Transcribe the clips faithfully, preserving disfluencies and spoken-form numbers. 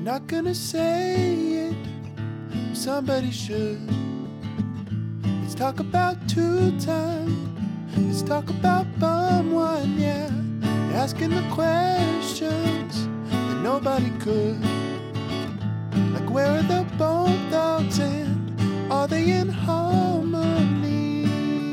You're not gonna say it, but somebody should. Let's talk about two time. Let's talk about bum one, yeah. Asking the questions that nobody could. Like, where are the bone thugs and are they in harmony?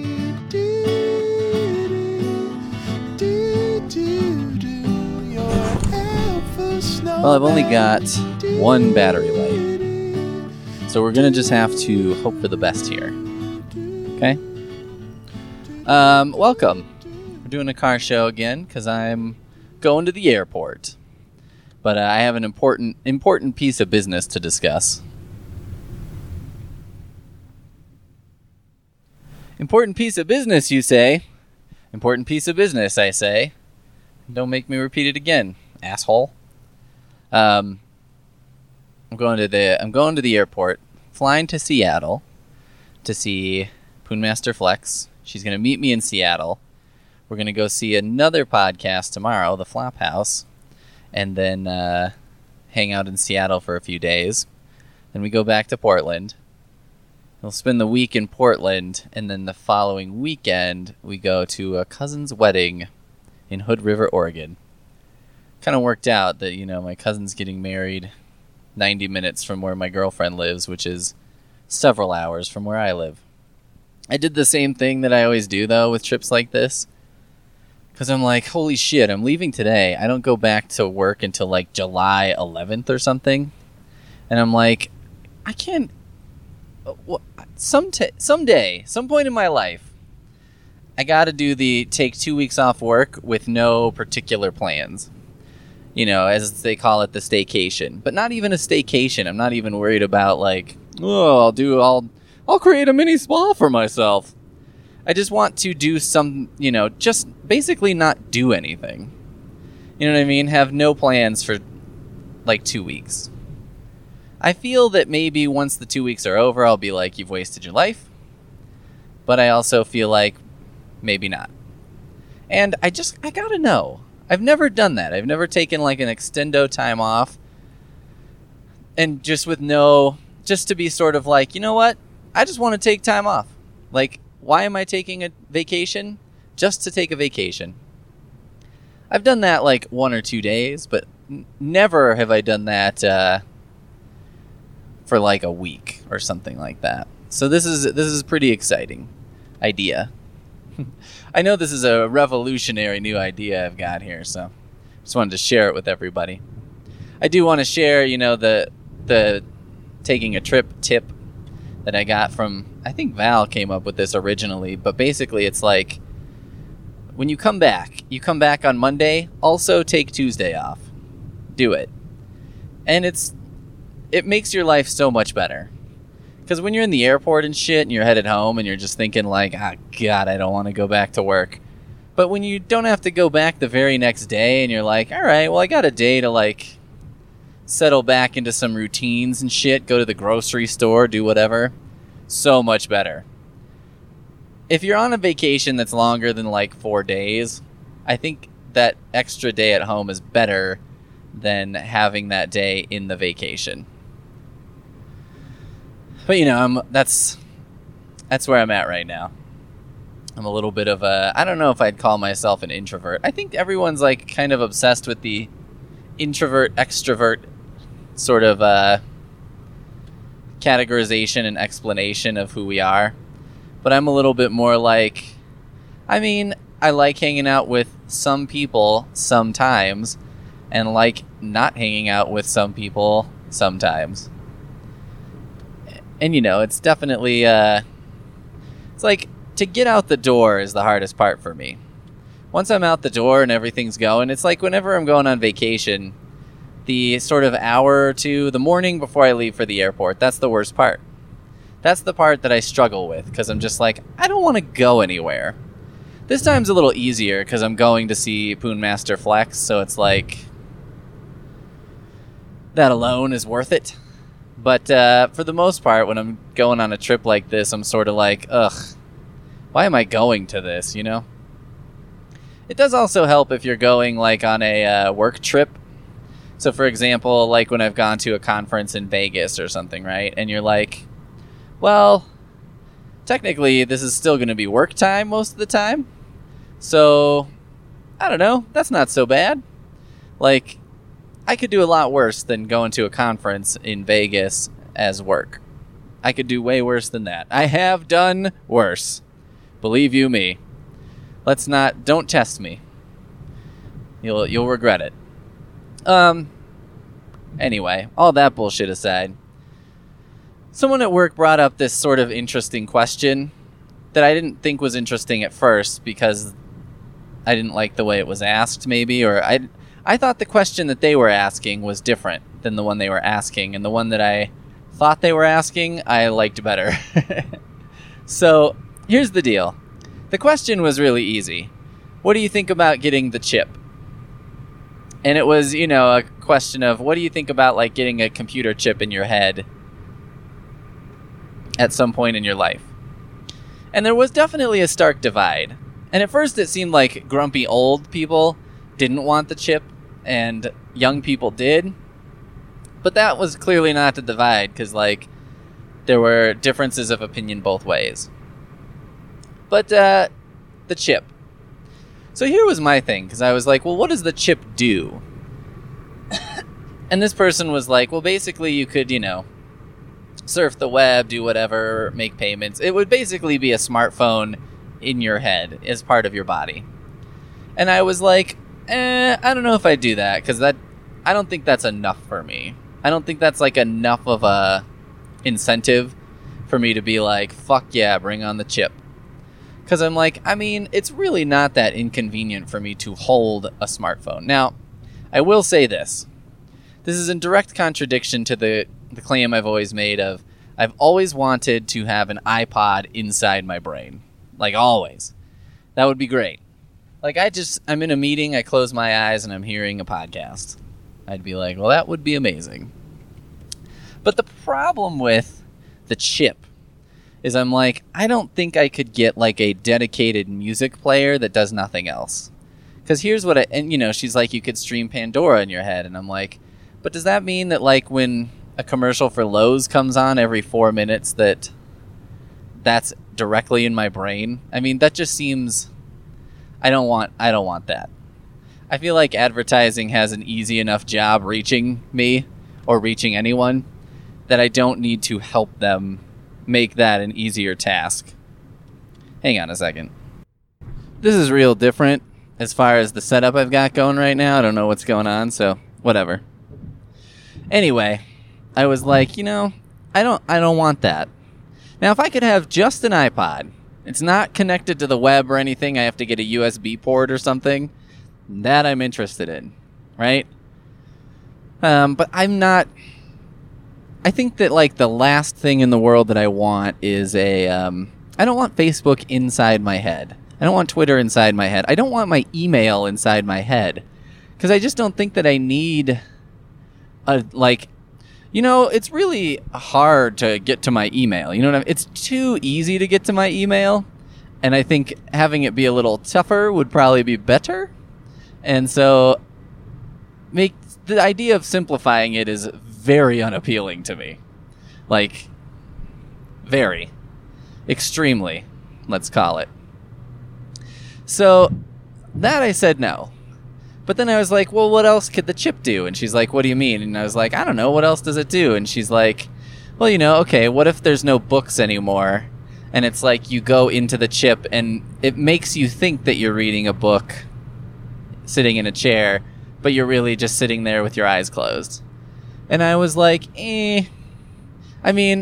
Do, do, do, do. You're alpha snow. Well, I've only got one battery light, so we're gonna just have to hope for the best here. Okay. Um, welcome. We're doing a car show again because I'm going to the airport. But uh, I have an important important piece of business to discuss. Important piece of business, you say? Important piece of business, I say. Don't make me repeat it again, asshole. Um, I'm going to the I'm going to the airport, flying to Seattle to see Poonmaster Flex. She's going to meet me in Seattle. We're going to go see another podcast tomorrow, The Flophouse, and then uh, hang out in Seattle for a few days. Then we go back to Portland. We'll spend the week in Portland, and then the following weekend we go to a cousin's wedding in Hood River, Oregon. Kind of worked out that, you know, my cousin's getting married ninety minutes from where my girlfriend lives, which is several hours from where I live. I did the same thing that I always do, though, with trips like this. Because I'm like, holy shit, I'm leaving today. I don't go back to work until, like, July eleventh or something. And I'm like, I can't... Some t- someday, some point in my life, I gotta do the take two weeks off work with no particular plans. You know, as they call it, the staycation. But not even a staycation. I'm not even worried about, like, oh, I'll do... I'll. I'll create a mini spa for myself. I just want to do some, you know, just basically not do anything. You know what I mean? Have no plans for, like, two weeks. I feel that maybe once the two weeks are over, I'll be like, you've wasted your life. But I also feel like maybe not. And I just, I gotta know. I've never done that. I've never taken, like, an extendo time off. And just with no, just to be sort of like, you know what? I just want to take time off. Like, why am I taking a vacation? Just to take a vacation. I've done that like one or two days, but n- never have I done that uh, for like a week or something like that. So this is this is a pretty exciting idea. I know this is a revolutionary new idea I've got here, so just wanted to share it with everybody. I do want to share, you know, the the taking a trip tip that I got from, I think Val came up with this originally, but basically it's like, when you come back, you come back on Monday, also take Tuesday off. Do it. And it's, it makes your life so much better. Because when you're in the airport and shit, and you're headed home, and you're just thinking like, ah, God, I don't want to go back to work. But when you don't have to go back the very next day, and you're like, all right, well, I got a day to like, settle back into some routines and shit, go to the grocery store, do whatever. So much better. If you're on a vacation that's longer than like four days, I think that extra day at home is better than having that day in the vacation. But you know, I'm, that's that's where I'm at right now. I'm a little bit of a, I don't know if I'd call myself an introvert. I think everyone's like kind of obsessed with the introvert extrovert sort of uh, categorization and explanation of who we are. But I'm a little bit more like, I mean, I like hanging out with some people sometimes, and like not hanging out with some people sometimes. And you know, it's definitely, uh, it's like, to get out the door is the hardest part for me. Once I'm out the door and everything's going, it's like whenever I'm going on vacation, the sort of hour or two, the morning before I leave for the airport, that's the worst part. That's the part that I struggle with, because I'm just like, I don't want to go anywhere. This time's a little easier, because I'm going to see Poonmaster Flex, so it's like, that alone is worth it. But uh, for the most part, when I'm going on a trip like this, I'm sort of like, ugh, why am I going to this, you know? It does also help if you're going like on a uh, work trip, So, for example, like when I've gone to a conference in Vegas or something, right? And you're like, well, technically this is still going to be work time most of the time. So, I don't know. That's not so bad. Like, I could do a lot worse than going to a conference in Vegas as work. I could do way worse than that. I have done worse. Believe you me. Let's not, don't test me. You'll you'll regret it. Um, anyway, all that bullshit aside, someone at work brought up this sort of interesting question that I didn't think was interesting at first because I didn't like the way it was asked, maybe, or I, I thought the question that they were asking was different than the one they were asking, and the one that I thought they were asking, I liked better. So, here's the deal. The question was really easy. What do you think about getting the chip? And it was, you know, a question of, what do you think about, like, getting a computer chip in your head at some point in your life? And there was definitely a stark divide. And at first it seemed like grumpy old people didn't want the chip, and young people did. But that was clearly not the divide, because, like, there were differences of opinion both ways. But, uh, the chip. So here was my thing, because I was like, well, what does the chip do? And this person was like, well, basically you could, you know, surf the web, do whatever, make payments. It would basically be a smartphone in your head as part of your body. And I was like, eh, I don't know if I'd do that, because that, I don't think that's enough for me. I don't think that's, like, enough of a incentive for me to be like, fuck yeah, bring on the chip. Because I'm like, I mean, it's really not that inconvenient for me to hold a smartphone. Now, I will say this. This is in direct contradiction to the, the claim I've always made of, I've always wanted to have an iPod inside my brain. Like, always. That would be great. Like, I just, I'm in a meeting, I close my eyes, and I'm hearing a podcast. I'd be like, well, that would be amazing. But the problem with the chip is I'm like, I don't think I could get, like, a dedicated music player that does nothing else. Because here's what I... And, you know, she's like, you could stream Pandora in your head. And I'm like, but does that mean that, like, when a commercial for Lowe's comes on every four minutes that that's directly in my brain? I mean, that just seems... I don't want... I don't want that. I feel like advertising has an easy enough job reaching me, or reaching anyone, that I don't need to help them make that an easier task. Hang on a second. This is real different as far as the setup I've got going right now. I don't know what's going on, so whatever. Anyway, I was like, you know, I don't I don't want that. Now, if I could have just an iPod, it's not connected to the web or anything, I have to get a U S B port or something, that I'm interested in, right? Um, but I'm not... I think that, like, the last thing in the world that I want is a, um, I don't want Facebook inside my head. I don't want Twitter inside my head. I don't want my email inside my head. Because I just don't think that I need a, like, you know, it's really hard to get to my email. You know what I mean? It's too easy to get to my email. And I think having it be a little tougher would probably be better. And so, make the idea of simplifying it is very unappealing to me. Like, very. Extremely, let's call it. So, that I said no. But then I was like, well, what else could the chip do? And she's like, what do you mean? And I was like, I don't know, what else does it do? And she's like, well, you know, okay, what if there's no books anymore? And it's like you go into the chip and it makes you think that you're reading a book sitting in a chair, but you're really just sitting there with your eyes closed. And I was like, eh. I mean,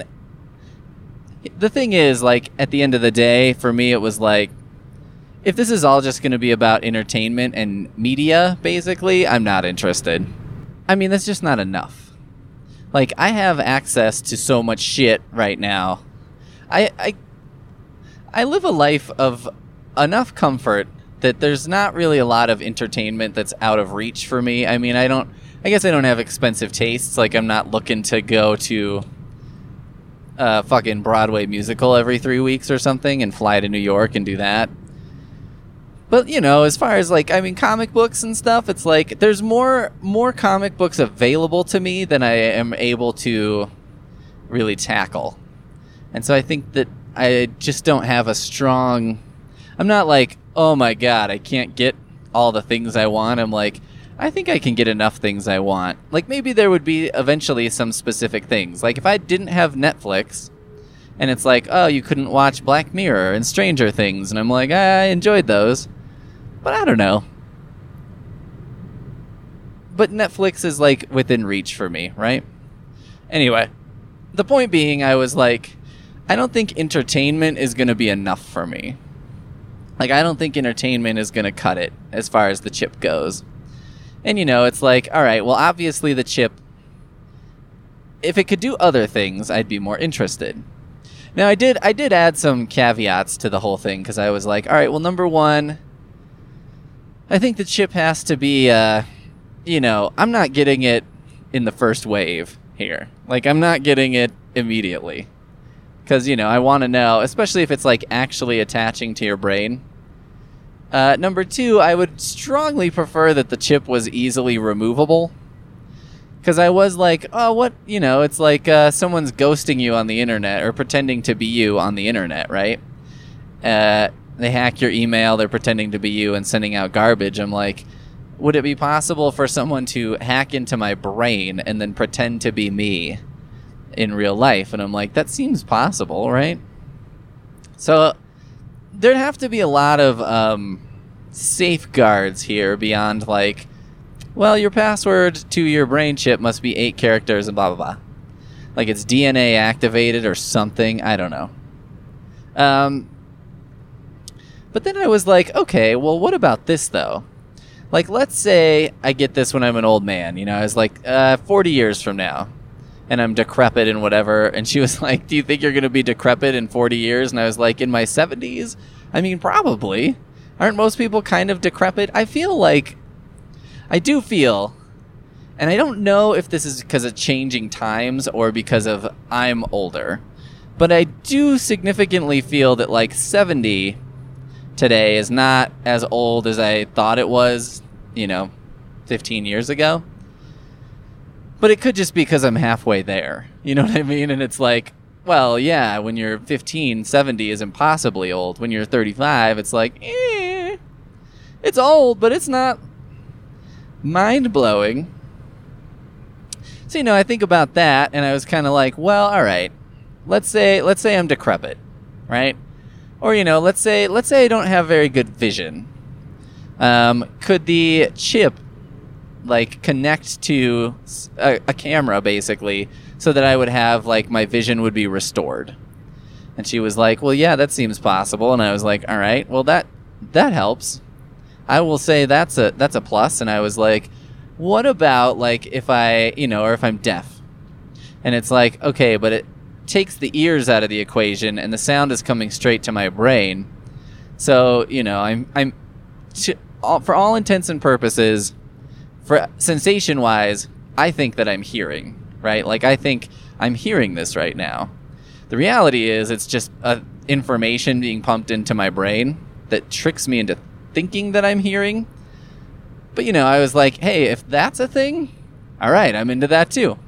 the thing is, like, at the end of the day, for me, it was like, if this is all just going to be about entertainment and media, basically, I'm not interested. I mean, that's just not enough. Like, I have access to so much shit right now. I, I, I live a life of enough comfort that there's not really a lot of entertainment that's out of reach for me. I mean, I don't... I guess I don't have expensive tastes. Like, I'm not looking to go to a fucking Broadway musical every three weeks or something and fly to New York and do that. But, you know, as far as, like, I mean, comic books and stuff, it's like there's more more comic books available to me than I am able to really tackle. And so I think that I just don't have a strong... I'm not like, oh my god, I can't get all the things I want. I'm like, I think I can get enough things I want. Like, maybe there would be eventually some specific things. Like, if I didn't have Netflix, and it's like, oh, you couldn't watch Black Mirror and Stranger Things, and I'm like, I enjoyed those. But I don't know. But Netflix is, like, within reach for me, right? Anyway, the point being, I was like, I don't think entertainment is going to be enough for me. Like, I don't think entertainment is going to cut it as far as the chip goes. And, you know, it's like, all right, well, obviously the chip, if it could do other things, I'd be more interested. Now, I did I did add some caveats to the whole thing, because I was like, all right, well, number one, I think the chip has to be, uh, you know, I'm not getting it in the first wave here. Like, I'm not getting it immediately. Because, you know, I want to know, especially if it's, like, actually attaching to your brain. Uh, number two, I would strongly prefer that the chip was easily removable. Because I was like, oh, what, you know, it's like uh, someone's ghosting you on the internet or pretending to be you on the internet, right? Uh, they hack your email, they're pretending to be you and sending out garbage. I'm like, would it be possible for someone to hack into my brain and then pretend to be me in real life? And I'm like, that seems possible, right? So there'd have to be a lot of um, safeguards here beyond, like, well, your password to your brain chip must be eight characters and blah, blah, blah. Like, it's D N A activated or something. I don't know. Um, but then I was like, okay, well, what about this, though? Like, let's say I get this when I'm an old man. You know, I was like, uh, forty years from now. And I'm decrepit and whatever. And she was like, do you think you're going to be decrepit in forty years? And I was like, in my seventies? I mean, probably. Aren't most people kind of decrepit? I feel like... I do feel... And I don't know if this is because of changing times or because of I'm older. But I do significantly feel that, like, seventy today is not as old as I thought it was, you know, fifteen years ago. But it could just be because I'm halfway there. You know what I mean? And it's like, well, yeah, when you're fifteen, seventy is impossibly old. When you're thirty-five, it's like, eh. It's old, but it's not mind-blowing. So, you know, I think about that, and I was kind of like, well, all right. Let's say let's say I'm decrepit, right? Or, you know, let's say let's say I don't have very good vision. Um, could the chip like connect to a, a camera basically so that I would have like my vision would be restored? And she was like, well, yeah, that seems possible. And I was like, all right, well, that that helps. I will say that's a that's a plus. And I was like, what about like if I, you know, or if I'm deaf? And it's like, okay, but it takes the ears out of the equation and the sound is coming straight to my brain. So, you know, I'm I'm to, all, for all intents and purposes, for sensation-wise, I think that I'm hearing, right? Like, I think I'm hearing this right now. The reality is it's just uh, information being pumped into my brain that tricks me into thinking that I'm hearing. But, you know, I was like, hey, if that's a thing, all right, I'm into that too.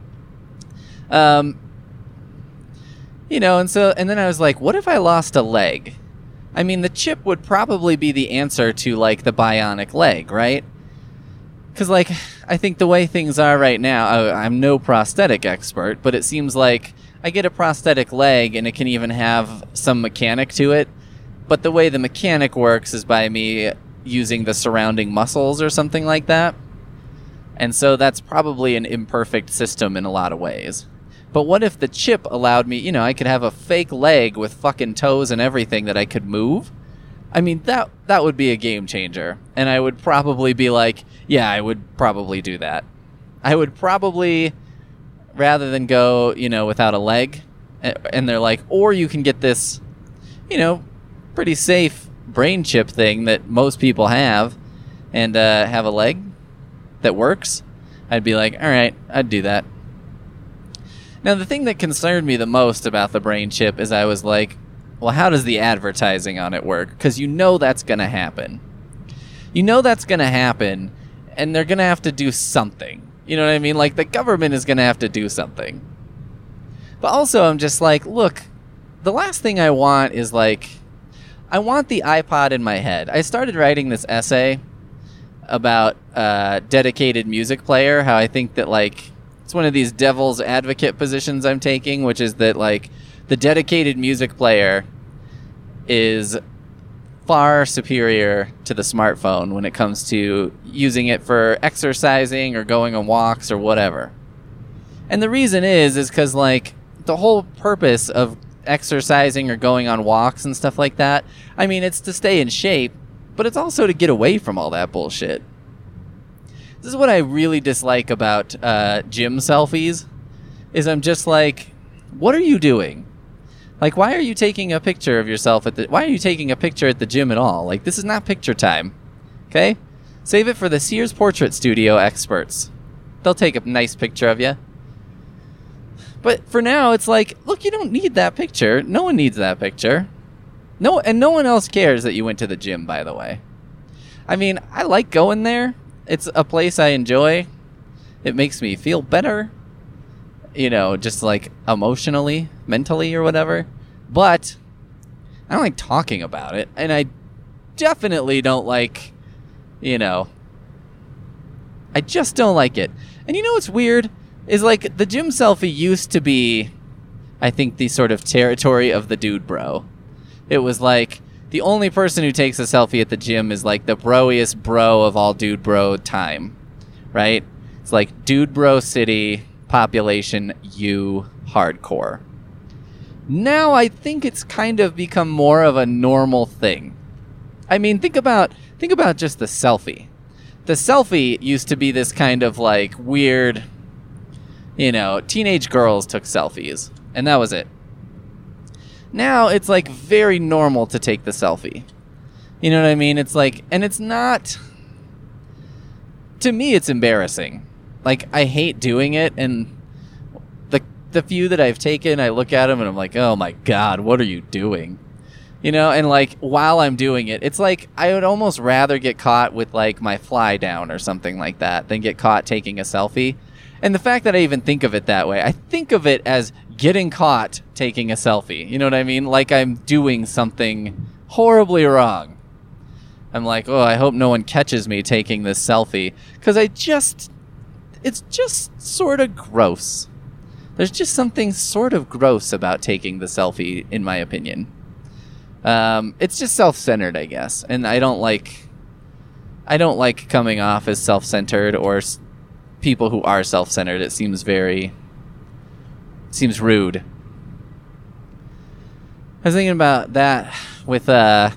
Um, you know, and so, and then I was like, what if I lost a leg? I mean, the chip would probably be the answer to, like, the bionic leg, right? Because, like, I think the way things are right now, I, I'm no prosthetic expert, but it seems like I get a prosthetic leg and it can even have some mechanic to it. But the way the mechanic works is by me using the surrounding muscles or something like that. And so that's probably an imperfect system in a lot of ways. But what if the chip allowed me, you know, I could have a fake leg with fucking toes and everything that I could move? I mean, that that would be a game changer. And I would probably be like, yeah, I would probably do that. I would probably, rather than go, you know, without a leg, and they're like, or you can get this, you know, pretty safe brain chip thing that most people have, and uh, have a leg that works, I'd be like, all right, I'd do that. Now, the thing that concerned me the most about the brain chip is I was like, well, how does the advertising on it work? Because you know that's going to happen. You know that's going to happen, and they're going to have to do something. You know what I mean? Like, the government is going to have to do something. But also, I'm just like, look, the last thing I want is, like, I want the iPod in my head. I started writing this essay about uh, dedicated music player, how I think that, like, it's one of these devil's advocate positions I'm taking, which is that, like, the dedicated music player is far superior to the smartphone when it comes to using it for exercising or going on walks or whatever. And the reason is, is because, like, the whole purpose of exercising or going on walks and stuff like that, I mean, it's to stay in shape, but it's also to get away from all that bullshit. This is what I really dislike about uh, gym selfies, is I'm just like, what are you doing? Like, why are you taking a picture of yourself at the... Why are you taking a picture at the gym at all? Like, this is not picture time. Okay? Save it for the Sears Portrait Studio experts. They'll take a nice picture of you. But for now, it's like, look, you don't need that picture. No one needs that picture. No, and no one else cares that you went to the gym, by the way. I mean, I like going there. It's a place I enjoy. It makes me feel better. You know, just like emotionally, mentally, or whatever. But I don't like talking about it. And I definitely don't like, you know, I just don't like it. And you know what's weird? Is like the gym selfie used to be, I think, the sort of territory of the dude bro. It was like the only person who takes a selfie at the gym is like the broiest bro of all dude bro time, right? It's like dude bro city, population, you, hardcore. Now I think it's kind of become more of a normal thing. I mean, think about think about just the selfie. The selfie used to be this kind of like weird, you know, teenage girls took selfies, and that was it. Now it's like very normal to take the selfie. You know what I mean? It's like, and it's not, to me, it's embarrassing. Like, I hate doing it, and the the few that I've taken, I look at them and I'm like, oh my God, what are you doing? You know, and like, while I'm doing it, it's like, I would almost rather get caught with like my fly down or something like that than get caught taking a selfie. And the fact that I even think of it that way, I think of it as getting caught taking a selfie. You know what I mean? Like I'm doing something horribly wrong. I'm like, oh, I hope no one catches me taking this selfie. Because I just, it's just sort of gross. There's just something sort of gross about taking the selfie, in my opinion. Um, it's just self-centered, I guess. And I don't like, I don't like coming off as self-centered or s- people who are self-centered. It seems very, seems rude. I was thinking about that with, uh,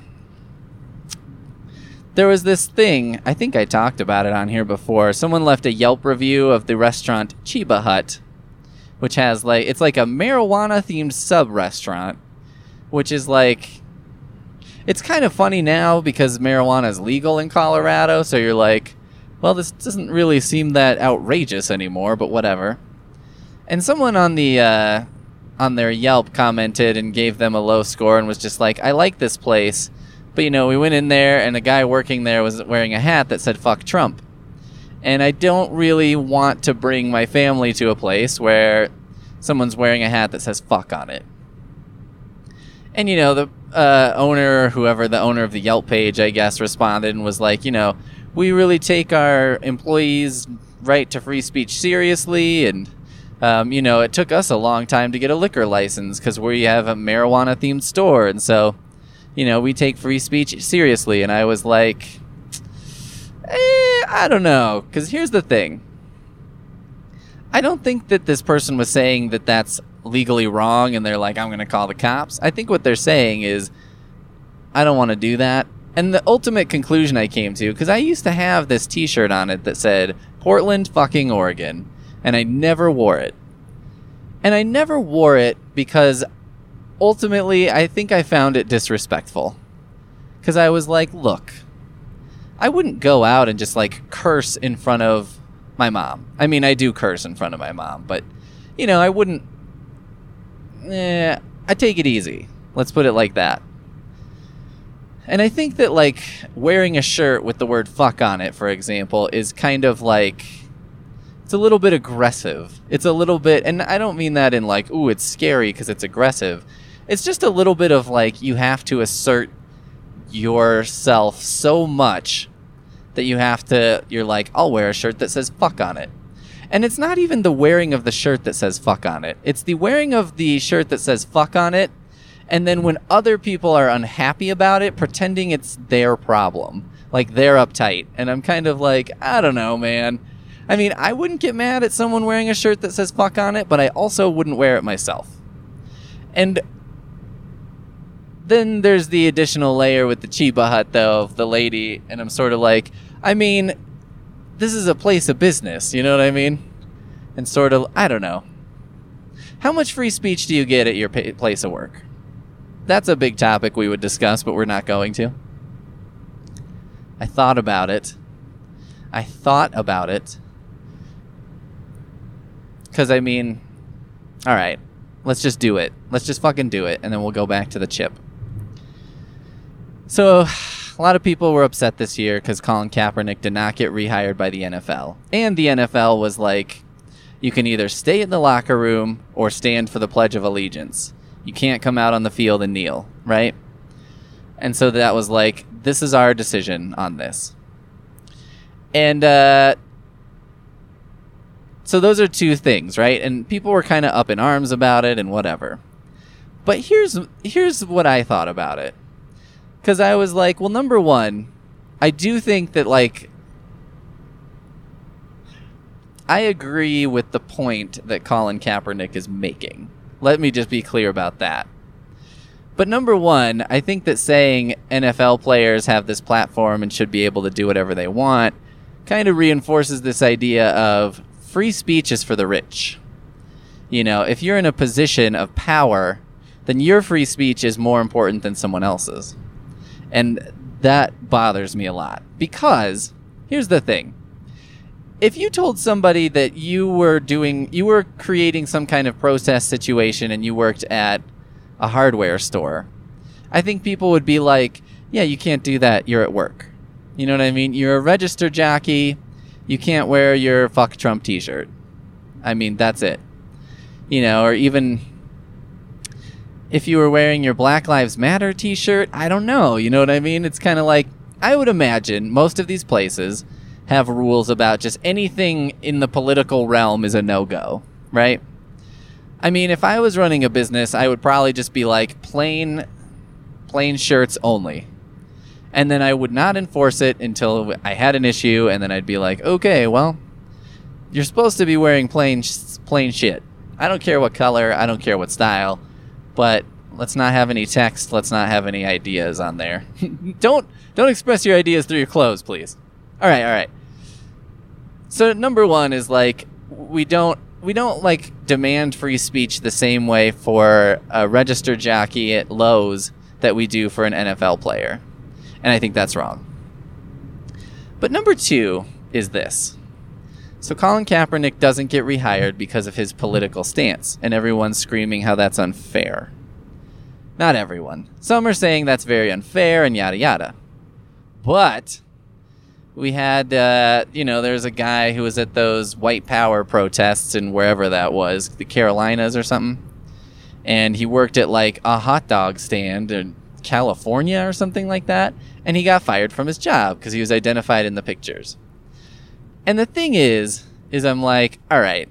there was this thing, I think I talked about it on here before. Someone left a Yelp review of the restaurant Chiba Hut, which has like, it's like a marijuana-themed sub-restaurant, which is like, it's kind of funny now because marijuana is legal in Colorado, so you're like, well, this doesn't really seem that outrageous anymore, but whatever. And someone on the uh, on their Yelp commented and gave them a low score and was just like, I like this place, but you know, we went in there and the guy working there was wearing a hat that said fuck Trump. And I don't really want to bring my family to a place where someone's wearing a hat that says fuck on it. And you know, the uh, owner, whoever the owner of the Yelp page, I guess, responded and was like, you know, we really take our employees' right to free speech seriously, and um, you know, it took us a long time to get a liquor license because we have a marijuana-themed store, and so, you know, we take free speech seriously. And I was like, eh, I don't know, because here's the thing. I don't think that this person was saying that that's legally wrong and they're like, I'm going to call the cops. I think what they're saying is, I don't want to do that. And the ultimate conclusion I came to, because I used to have this t-shirt on it that said, Portland fucking Oregon, and I never wore it. And I never wore it because ultimately I think I found it disrespectful. Because I was like, look, I wouldn't go out and just like curse in front of my mom. I mean, I do curse in front of my mom, but, you know, I wouldn't, eh, I take it easy. Let's put it like that. And I think that, like, wearing a shirt with the word fuck on it, for example, is kind of like, it's a little bit aggressive. It's a little bit, and I don't mean that in like, ooh, it's scary because it's aggressive. It's just a little bit of like, you have to assert yourself so much that you have to, you're like, I'll wear a shirt that says fuck on it. And it's not even the wearing of the shirt that says fuck on it. It's the wearing of the shirt that says fuck on it, and then when other people are unhappy about it, pretending it's their problem. Like, they're uptight. And I'm kind of like, I don't know, man. I mean, I wouldn't get mad at someone wearing a shirt that says fuck on it, but I also wouldn't wear it myself. And then there's the additional layer with the Chiba Hut, though, of the lady, and I'm sort of like, I mean, this is a place of business, you know what I mean? And sort of, I don't know. How much free speech do you get at your pa- place of work? That's a big topic we would discuss, but we're not going to. I thought about it. I thought about it. Because, I mean, all right, let's just do it. Let's just fucking do it, and then we'll go back to the chip. So, a lot of people were upset this year because Colin Kaepernick did not get rehired by the N F L. And the N F L was like, you can either stay in the locker room or stand for the Pledge of Allegiance. You can't come out on the field and kneel, right? And so that was like, this is our decision on this. And uh, so those are two things, right? And people were kind of up in arms about it and whatever. But here's here's what I thought about it. Because I was like, well, number one, I do think that, like, I agree with the point that Colin Kaepernick is making. Let me just be clear about that. But number one, I think that saying N F L players have this platform and should be able to do whatever they want kind of reinforces this idea of free speech is for the rich. You know, if you're in a position of power, then your free speech is more important than someone else's. And that bothers me a lot. Because, here's the thing. If you told somebody that you were doing, you were creating some kind of protest situation and you worked at a hardware store, I think people would be like, yeah, you can't do that, you're at work. You know what I mean? You're a registered jockey, you can't wear your fuck Trump t-shirt. I mean, that's it. You know, or even if you were wearing your Black Lives Matter t-shirt, I don't know, you know what I mean? It's kind of like, I would imagine most of these places have rules about just anything in the political realm is a no-go, right? I mean, if I was running a business, I would probably just be like, plain, plain shirts only. And then I would not enforce it until I had an issue, and then I'd be like, okay, well, you're supposed to be wearing plain, plain shit. I don't care what color, I don't care what style, but let's not have any text, let's not have any ideas on there. don't don't express your ideas through your clothes, please. All right, all right. So number one is like, we don't we don't like demand free speech the same way for a registered jockey at Lowe's that we do for an N F L player. And I think that's wrong. But number two is this. So Colin Kaepernick doesn't get rehired because of his political stance, and everyone's screaming how that's unfair. Not everyone. Some are saying that's very unfair and yada yada. But we had, uh, you know, there's a guy who was at those white power protests in wherever that was, the Carolinas or something. And he worked at like a hot dog stand in California or something like that. And he got fired from his job because he was identified in the pictures. And the thing is, is I'm like, all right,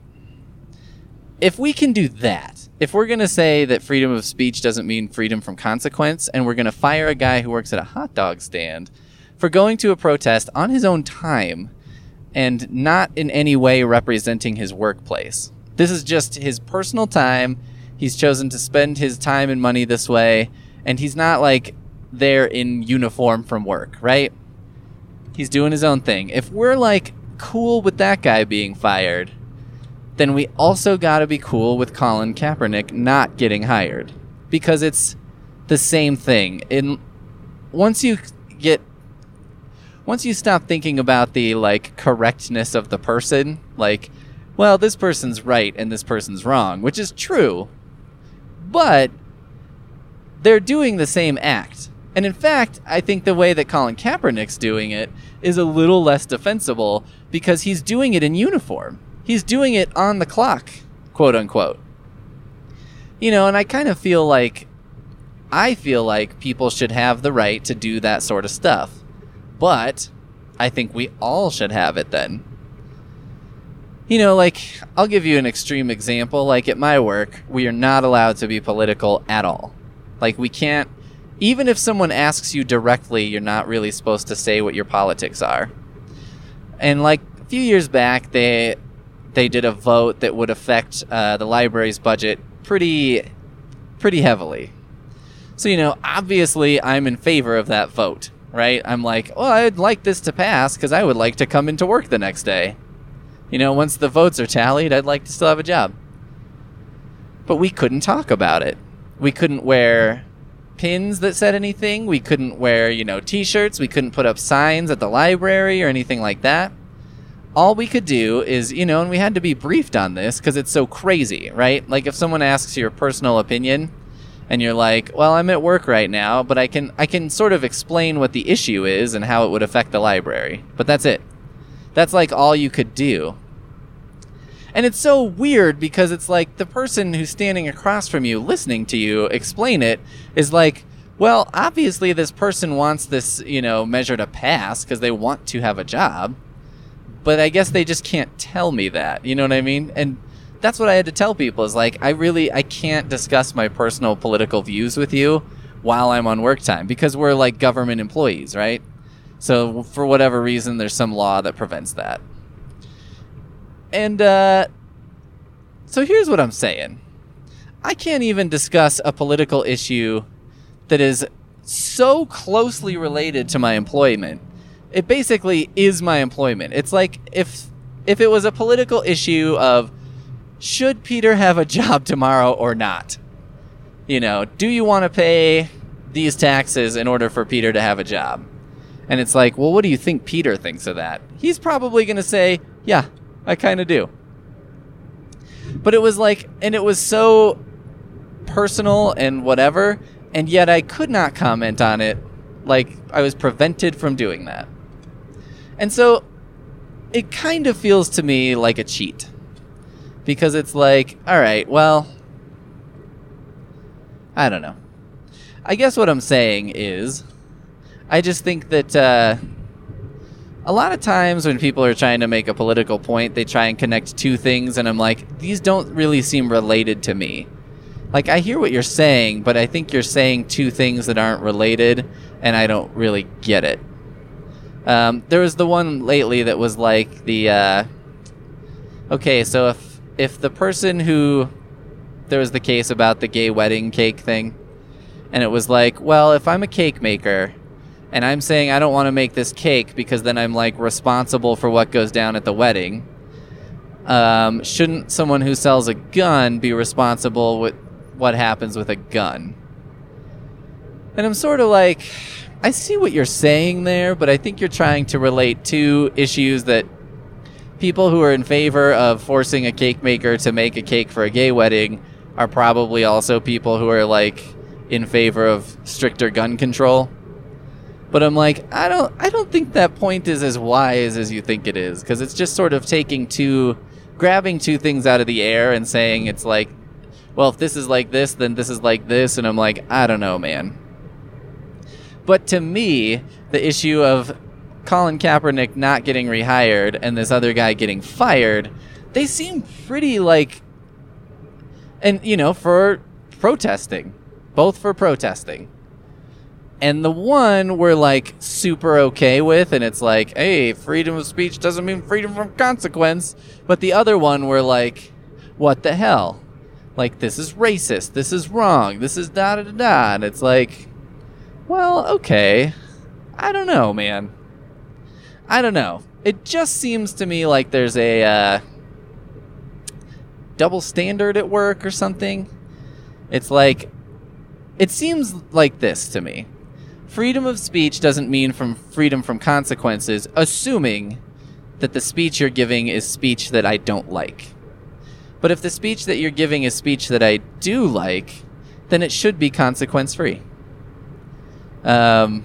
if we can do that, if we're going to say that freedom of speech doesn't mean freedom from consequence, and we're going to fire a guy who works at a hot dog stand for going to a protest on his own time and not in any way representing his workplace. This is just his personal time. He's chosen to spend his time and money this way, and he's not like there in uniform from work, right? He's doing his own thing. If we're like cool with that guy being fired, then we also got to be cool with Colin Kaepernick not getting hired, because it's the same thing. In once you get once you stop thinking about the like correctness of the person, like, well, this person's right and this person's wrong, which is true, but they're doing the same act. And in fact, I think the way that Colin Kaepernick's doing it is a little less defensible because he's doing it in uniform. He's doing it on the clock, quote unquote. You know, and I kind of feel like, I feel like people should have the right to do that sort of stuff. But I think we all should have it then. You know, like, I'll give you an extreme example. Like, at my work, we are not allowed to be political at all. Like, we can't, even if someone asks you directly, you're not really supposed to say what your politics are. And, like, a few years back, they they did a vote that would affect uh, the library's budget pretty, pretty heavily. So, you know, obviously, I'm in favor of that vote, right? I'm like, well, I'd like this to pass because I would like to come into work the next day. You know, once the votes are tallied, I'd like to still have a job. But we couldn't talk about it. We couldn't wear pins that said anything. We couldn't wear, you know, t-shirts. We couldn't put up signs at the library or anything like that. All we could do is, you know, and we had to be briefed on this because it's so crazy, right? Like if someone asks your personal opinion and you're like, well, I'm at work right now, but I can I can sort of explain what the issue is and how it would affect the library. But that's it. That's like all you could do. And it's so weird because it's like the person who's standing across from you listening to you explain it is like, well, obviously this person wants this, you know, measure to pass because they want to have a job. But I guess they just can't tell me that. You know what I mean? And that's what I had to tell people is like, I really, I can't discuss my personal political views with you while I'm on work time because we're like government employees, right? So for whatever reason, there's some law that prevents that. And uh, so here's what I'm saying. I can't even discuss a political issue that is so closely related to my employment. It basically is my employment. It's like if if it was a political issue of should Peter have a job tomorrow or not? You know, do you want to pay these taxes in order for Peter to have a job? And it's like, well, what do you think Peter thinks of that? He's probably going to say, yeah, I kind of do. But it was like, and it was so personal and whatever, and yet I could not comment on it. Like, I was prevented from doing that. And so, it kind of feels to me like a cheat. Because it's like, all right, well, I don't know. I guess what I'm saying is, I just think that uh, a lot of times when people are trying to make a political point, they try and connect two things, and I'm like, these don't really seem related to me. Like, I hear what you're saying, but I think you're saying two things that aren't related, and I don't really get it. Um, there was the one lately that was like the, uh, okay, so if if the person who, there was the case about the gay wedding cake thing, and it was like, well, if I'm a cake maker, and I'm saying I don't want to make this cake because then I'm like responsible for what goes down at the wedding, um, shouldn't someone who sells a gun be responsible with what happens with a gun? And I'm sort of like, I see what you're saying there, but I think you're trying to relate two issues that people who are in favor of forcing a cake maker to make a cake for a gay wedding are probably also people who are like in favor of stricter gun control. But I'm like, I don't I don't think that point is as wise as you think it is, because it's just sort of taking two, grabbing two things out of the air and saying it's like, well, if this is like this, then this is like this, and I'm like, I don't know, man. But to me, the issue of Colin Kaepernick not getting rehired and this other guy getting fired, they seem pretty like, and, you know, for protesting, both for protesting. And the one we're like super okay with, and it's like, hey, freedom of speech doesn't mean freedom from consequence. But the other one we're like, what the hell? Like, this is racist, this is wrong, this is da da da da. And it's like, well, okay. I don't know, man. I don't know. It just seems to me like there's a uh, double standard at work or something. It's like, it seems like this to me. Freedom of speech doesn't mean from freedom from consequences, assuming that the speech you're giving is speech that I don't like. But if the speech that you're giving is speech that I do like, then it should be consequence-free. Um,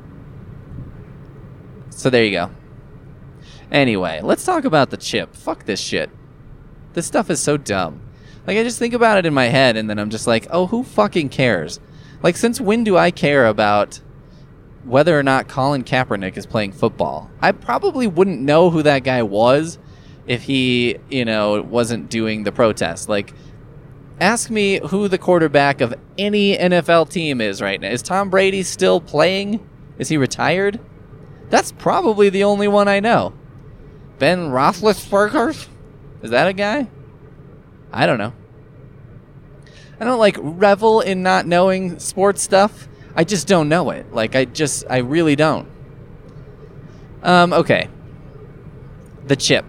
so there you go. Anyway, let's talk about the chip. Fuck this shit. This stuff is so dumb. Like, I just think about it in my head, and then I'm just like, oh, who fucking cares? Like, since when do I care about whether or not Colin Kaepernick is playing football? I probably wouldn't know who that guy was if he, you know, wasn't doing the protest. Like, ask me who the quarterback of any N F L team is right now. Is Tom Brady still playing? Is he retired? That's probably the only one I know. Ben Roethlisberger? Is that a guy? I don't know. I don't, like, revel in not knowing sports stuff. I just don't know it. Like, I just, I really don't. Um, okay. The chip.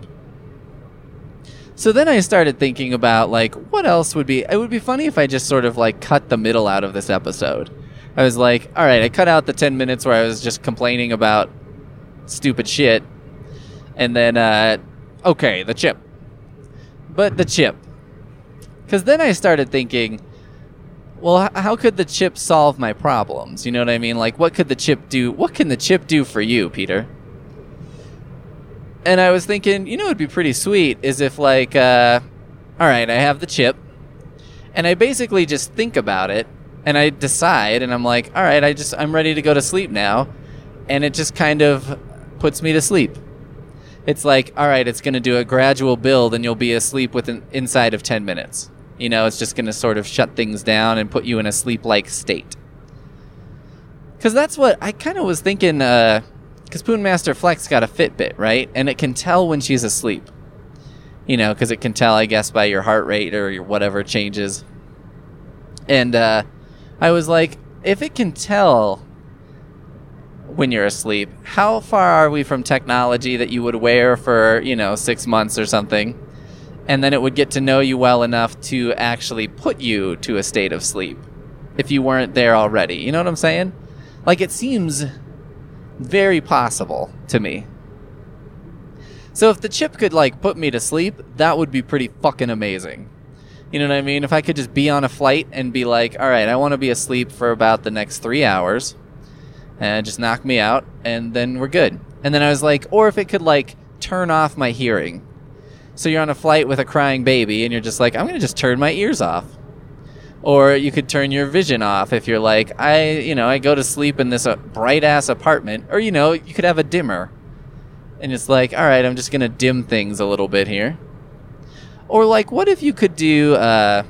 So then I started thinking about, like, what else would be... It would be funny if I just sort of, like, cut the middle out of this episode. I was like, all right, I cut out the ten minutes where I was just complaining about stupid shit. And then, uh, okay, the chip. But the chip. Because then I started thinking, well, h- how could the chip solve my problems? You know what I mean? Like, what could the chip do? What can the chip do for you, Peter? And I was thinking, you know what would be pretty sweet is if, like, uh, all right, I have the chip, and I basically just think about it, and I decide, and I'm like, all right, I just, I'm ready to go to sleep now, and it just kind of puts me to sleep. It's like, all right, it's going to do a gradual build, and you'll be asleep within inside of ten minutes. You know, it's just going to sort of shut things down and put you in a sleep-like state. Because that's what I kind of was thinking, uh... Because Poonmaster Flex got a Fitbit, right? And it can tell when she's asleep. You know, because it can tell, I guess, by your heart rate or your whatever changes. And uh, I was like, if it can tell when you're asleep, how far are we from technology that you would wear for, you know, six months or something? And then it would get to know you well enough to actually put you to a state of sleep if you weren't there already. You know what I'm saying? Like, it seems... very possible to me. So if the chip could, like, put me to sleep, that would be pretty fucking amazing. You know what I mean? If I could just be on a flight and be like, all right, I want to be asleep for about the next three hours and just knock me out, and then we're good. And then I was like, or if it could, like, turn off my hearing. So you're on a flight with a crying baby, and you're just like, I'm going to just turn my ears off. Or you could turn your vision off if you're like, I, you know, I go to sleep in this uh, bright-ass apartment. Or, you know, you could have a dimmer. And it's like, all right, I'm just going to dim things a little bit here. Or, like, what if you could do, uh,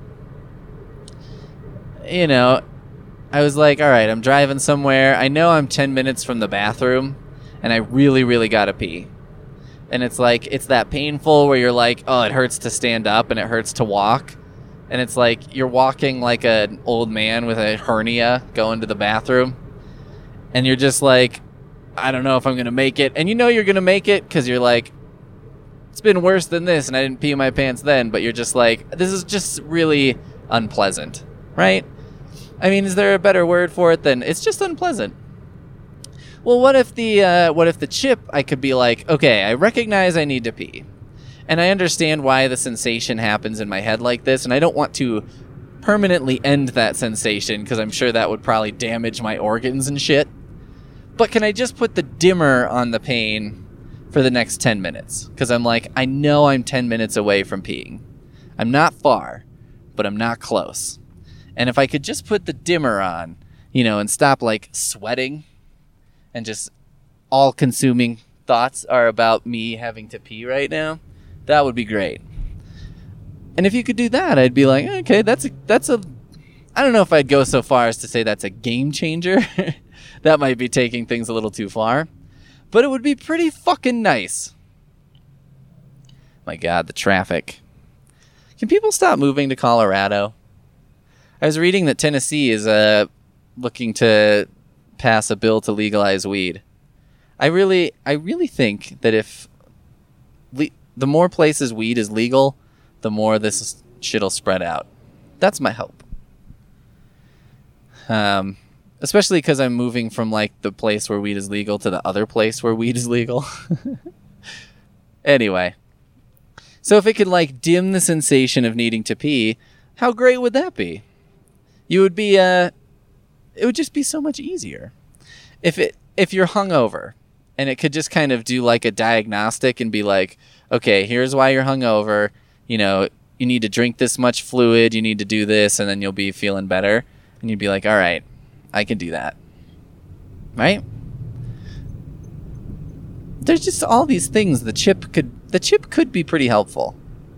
you know, I was like, all right, I'm driving somewhere. I know I'm ten minutes from the bathroom, and I really, really got to pee. And it's like, it's that painful where you're like, oh, it hurts to stand up and it hurts to walk. And it's like you're walking like an old man with a hernia going to the bathroom. And you're just like, I don't know if I'm going to make it. And you know you're going to make it because you're like, it's been worse than this and I didn't pee my pants then. But you're just like, this is just really unpleasant, right? I mean, is there a better word for it than it's just unpleasant? Well, what if the uh, what if the chip, I could be like, okay, I recognize I need to pee. And I understand why the sensation happens in my head like this, and I don't want to permanently end that sensation because I'm sure that would probably damage my organs and shit. But can I just put the dimmer on the pain for the next ten minutes? Because I'm like, I know I'm ten minutes away from peeing. I'm not far, but I'm not close. And if I could just put the dimmer on, you know, and stop like sweating and just all-consuming thoughts are about me having to pee right now, that would be great. And if you could do that, I'd be like, okay, that's a, that's a, I don't know if I'd go so far as to say that's a game changer. That might be taking things a little too far. But it would be pretty fucking nice. My God, the traffic. Can people stop moving to Colorado? I was reading that Tennessee is uh, looking to pass a bill to legalize weed. I really, I really think that if le- the more places weed is legal, the more this shit'll spread out. That's my hope. Um, especially because I'm moving from like the place where weed is legal to the other place where weed is legal. Anyway, so if it could like dim the sensation of needing to pee, how great would that be? You would be uh it would just be so much easier. If it if you're hungover and it could just kind of do like a diagnostic and be like, okay, here's why you're hungover, you know, you need to drink this much fluid, you need to do this, and then you'll be feeling better. And you'd be like, all right, I can do that. Right? There's just all these things the chip could the chip could be pretty helpful.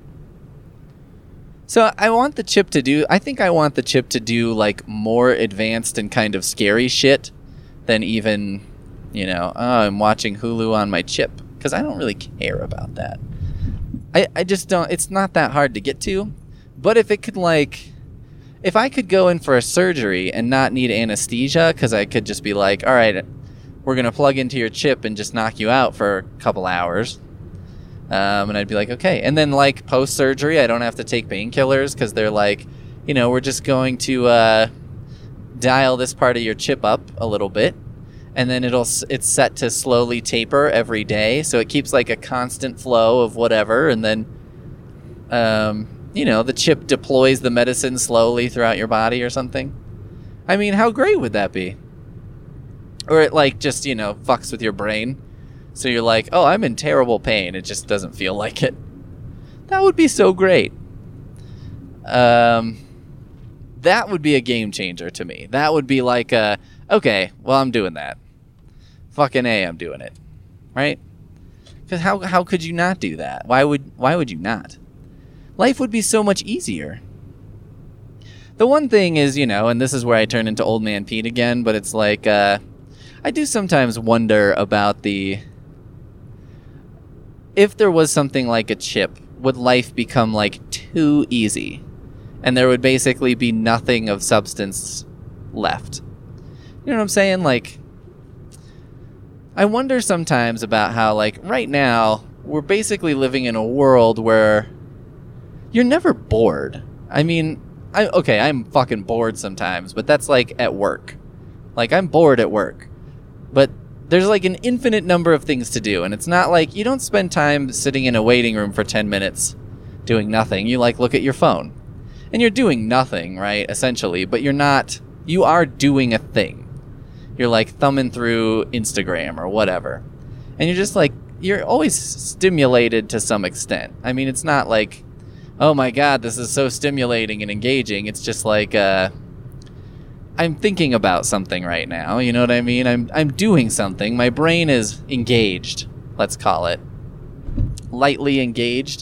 So I want the chip to do I think I want the chip to do like more advanced and kind of scary shit than even, you know, oh, I'm watching Hulu on my chip, because I don't really care about that. I, I just don't it's not that hard to get to. But if it could like if I could go in for a surgery and not need anesthesia, because I could just be like, all right, we're going to plug into your chip and just knock you out for a couple hours. Um, and I'd be like, okay. And then, like, post-surgery, I don't have to take painkillers because they're like, you know, we're just going to uh, dial this part of your chip up a little bit. And then it'll it's set to slowly taper every day. So it keeps, like, a constant flow of whatever. And then, um, you know, the chip deploys the medicine slowly throughout your body or something. I mean, how great would that be? Or it, like, just, you know, fucks with your brain. So you're like, oh, I'm in terrible pain. It just doesn't feel like it. That would be so great. Um, that would be a game changer to me. That would be like, a, okay, well, I'm doing that. Fucking A, I'm doing it. Right? Because how how could you not do that? Why would why would you not? Life would be so much easier. The one thing is, you know, and this is where I turn into Old Man Pete again, but it's like, uh, I do sometimes wonder about the... If there was something like a chip, would life become, like, too easy? And there would basically be nothing of substance left. You know what I'm saying? Like, I wonder sometimes about how, like, right now, we're basically living in a world where you're never bored. I mean, I okay, I'm fucking bored sometimes, but that's, like, at work. Like, I'm bored at work. But there's like an infinite number of things to do, and it's not like you don't spend time sitting in a waiting room for ten minutes doing nothing. You like look at your phone. And you're doing nothing, right, essentially, but you're not you are doing a thing. You're like thumbing through Instagram or whatever. And you're just like you're always stimulated to some extent. I mean, it's not like, oh my god, this is so stimulating and engaging. It's just like uh I'm thinking about something right now, you know what I mean? I'm I'm doing something. My brain is engaged, let's call it. Lightly engaged.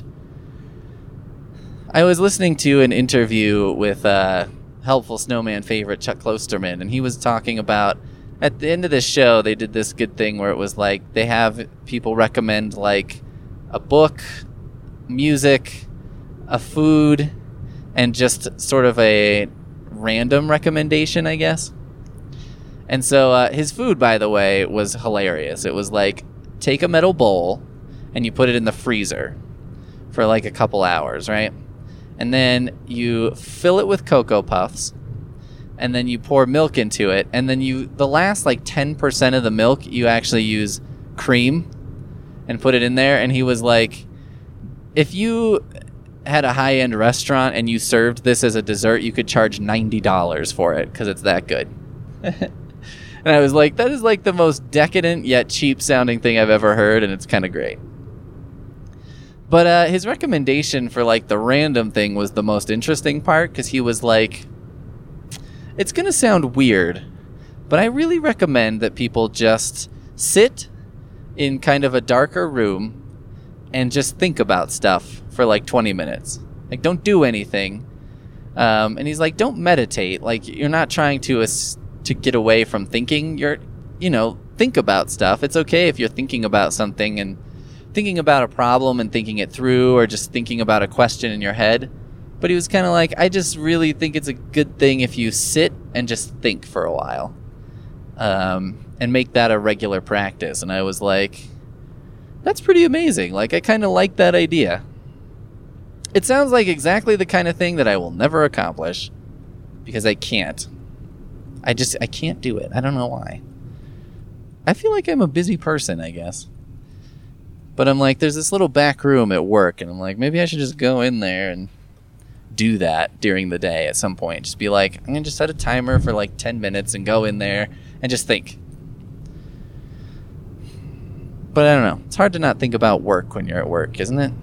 I was listening to an interview with uh, Helpful Snowman favorite Chuck Klosterman, and he was talking about, at the end of this show, they did this good thing where it was like, they have people recommend like a book, music, a food, and just sort of a random recommendation, I guess. And so uh, his food, by the way, was hilarious. It was like, take a metal bowl and you put it in the freezer for like a couple hours, right? And then you fill it with Cocoa Puffs, and then you pour milk into it, and then you the last like ten percent of the milk you actually use cream and put it in there. And he was like, if you had a high-end restaurant and you served this as a dessert, you could charge ninety dollars for it because it's that good. And I was like, that is like the most decadent yet cheap sounding thing I've ever heard, and it's kind of great. But uh, his recommendation for like the random thing was the most interesting part, because he was like, it's going to sound weird, but I really recommend that people just sit in kind of a darker room and just think about stuff for like twenty minutes. Like, don't do anything. Um, and he's like, don't meditate. Like, you're not trying to as- to get away from thinking. You're, you know, think about stuff. It's okay if you're thinking about something and thinking about a problem and thinking it through, or just thinking about a question in your head. But he was kind of like, I just really think it's a good thing if you sit and just think for a while, um, and make that a regular practice. And I was like, that's pretty amazing. Like, I kind of like that idea. It sounds like exactly the kind of thing that I will never accomplish, because I can't. I just, I can't do it. I don't know why. I feel like I'm a busy person, I guess. But I'm like, there's this little back room at work, and I'm like, maybe I should just go in there and do that during the day at some point. Just be like, I'm going to just set a timer for like ten minutes and go in there and just think. But I don't know. It's hard to not think about work when you're at work, isn't it?